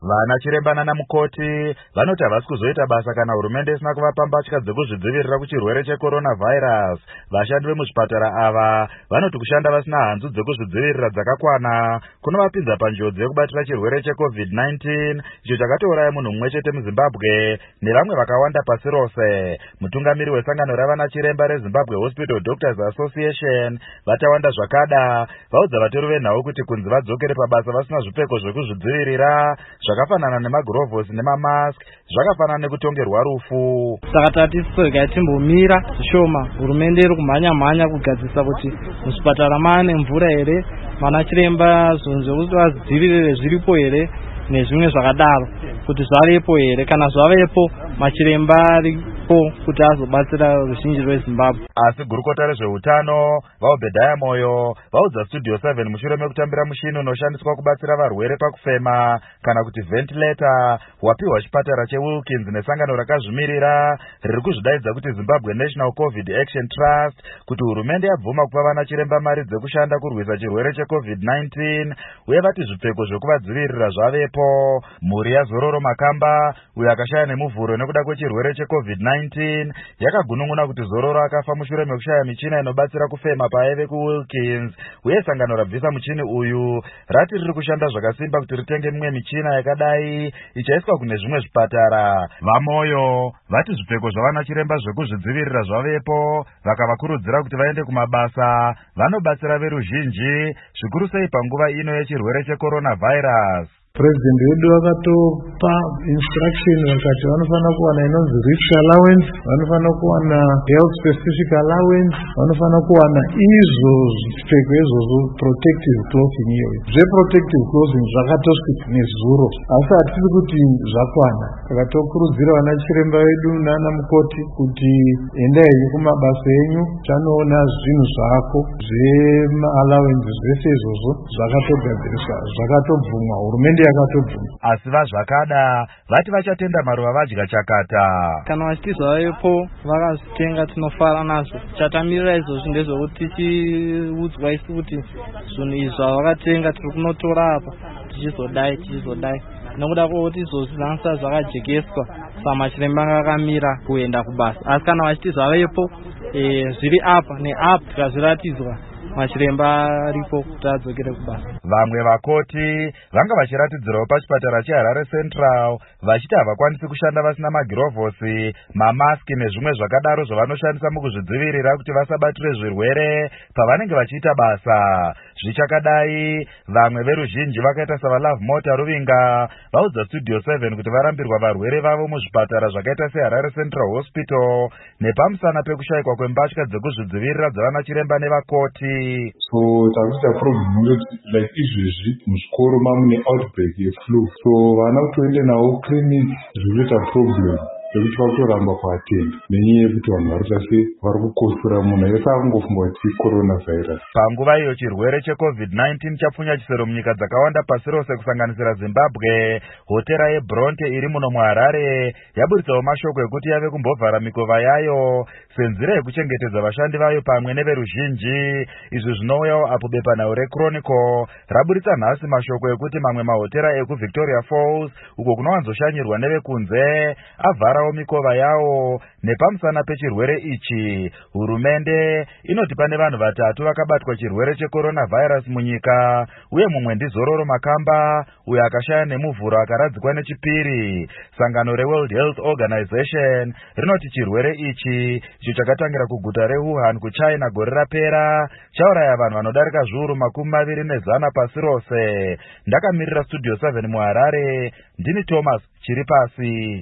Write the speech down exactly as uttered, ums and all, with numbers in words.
Vana chiremba nana mukoti vanoti havasi kuzoita basa kana hurumende isina kuvapa mbatya dzekuzvidzivirira kuchirwere cheCoronavirus. Vashandi vemuzvipatara ava vanoti kushanda vasina hanzu dzekuzvidzivirira dzakakwana kunovapinza panjodzi yekubatira chirwere cheCovid nineteen icho chakatouraya munhu mumwe chete muZimbabwe nevamwe vakawanda pasi rose. Mutungamiri wesangano ravana chiremba reZimbabwe Hospital Doctors Association Vatawanda Zvakada vaudza vatori venhau kuti kunzi vadzokere pabasa vasina zvipfeko zvekuzvidzivirira zvakafanana nemagirovhosi nemamask zvakafanana nekutongerwa rufu. Saka tatiswega timbomira zvishoma hurumende iri kumhanya mhanya kugadzisa kuti muzvipatara maane mvura here, vana chiremba zvinhu zvekuti vadzivirire zviripo here nezvimwe zvakadaro kuti zvavepo here. Kana zvavepo machiremba aripo kuti azobatsira ruzhinji rweZimbabwe. Asi gurukota rezveutano vaObhedhaya Moyo vaudza Studio seven mushure mekutambira mushini unoshandiswa kubatsira varwere pakufema kana kuti ventilator wapiwa chipatara cheWilkins nesangano rakazvimirira riri kuzvidaidza kuti Zimbabwe National COVID Action Trust kuti hurumende yabvuma kupa vana chiremba mari dzekushanda kurwisa chirwere cheCovid nineteen uye vati zvipfeko zvekuvadzivirira zvavepo. Mhuri yaZororo Makamba uyo akashaya nemuvhuro nekuda kwechirwere cheCovid nineteen yakagunun'una kuti Zororo akafa mushure mekushaya michina inobatsira kufema paaive kuWilkins uye sangano rabvisa muchini uyu rati riri kushanda zvakasimba kuti ritenge mimwe michina yakadai ichaiswa kune zvimwe zvipatara. Vamoyo vati zvipfeko zvavana chiremba zvekuzvidzivirira zvavepo vakavakurudzira kuti vaende kumabasa vanobatsira veruzhinji zvikuru sei panguva ino yechirwere cheCoronavirus. President wedu vakatopa instruction vakati vanofana kuwana inonzi rich allowance, vanofana kuwana health specific allowance, vanofana kuwana izvo zvipfeko izvozvo protective clothing. Iyo zveprotective clothing zvakatosvika nezuro asi hatisi kuti zvakwana. Saka tokurudzira vana chiremba vedu nana mukoti kuti endai kumabasa enyu chanoona zvinhu zvako zvema-allowance zvese izvozvo zvakatogadziriswa zvakatobvumwa hurumende yakatobvuma. Asi vaZvakada vati vachatenda maruva vadya chakata. Kana vachiti zvavepo vakazvitenga tinofara nazvo. Chatamirira izvozvo ndezvokuti tichiudzwa isu kuti zvinhu izvi zvavakatenga tiri kunotora apa tichizodai tichizodai nokuda kwokuti izvozvo zvanosara zvakajekeswa samachiremba akamira kuenda kubasa. Asi kana vachiti zvavepo zviri apa neapa tikazviratidzwa machiremba aripo kuti adzokere kubasa. Vamwe vakoti vanga vachiratidzirawo pachipatara cheHarare Central vachiti havakwanisi kushanda vasina magirovhosi, mamaski nezvimwe zvakadaro zvavanoshandisa mukuzvidzivirira kuti vasabatire zvirwere pavanenge vachiita basa. Zvichakadai vamwe veruzhinji vakaita savaLove Mota Ruvinga vaudza Studio seven kuti varambirwa varwere vavo muzvipatara zvakaita seHarare Central Hospital nepamusana pekushayikwa kwembatya dzekuzvidzivirira dzavana chiremba nevakoti. So takuita problem like izvezvi muzvikoro mamune outbreak yeflu, so vana kutoende navo clinic zvinoita problem yekuti vakutoramba kuatenda nenyaya yekuti vanhu vari kasi vari kukosora munhu yese akungofunga kuti coronavirus. Panguva iyo chirwere cheCovid nineteen chapfunya chisero munyika dzakawanda pasi rose kusanganisira Zimbabwe, hotera yeBronte iri muno muHarare yaburitsawo mashoko ekuti yave kumbovhara mikova yayo senzira yekuchengetedza vashandi vayo pamwe neveruzhinji. Izvi zvinouyawo apo bepanhau reChronicle raburitsa nhasi mashoko ekuti mamwe mahotera ekuVictoria Falls uko kunowanzoshanyirwa nevekunze avhara mikova yawo nepamusana pechirwere ichi. Hurumende inoti pane vanhu vatatu vakabatwa chirwere cheCoronavirus munyika uye mumwe ndiZororo Makamba uyo akashaya nemuvhuro akaradzikwa nechipiri. Sangano reWorld Health Organization rinoti chirwere ichi icho chakatangira kuguta reWuhan kuChina gore rapera chauraya vanhu vanodarika zviuru makumi maviri nezana pasi rose. Ndakamirira Studio seven muHarare, ndini Thomas Chiripasi.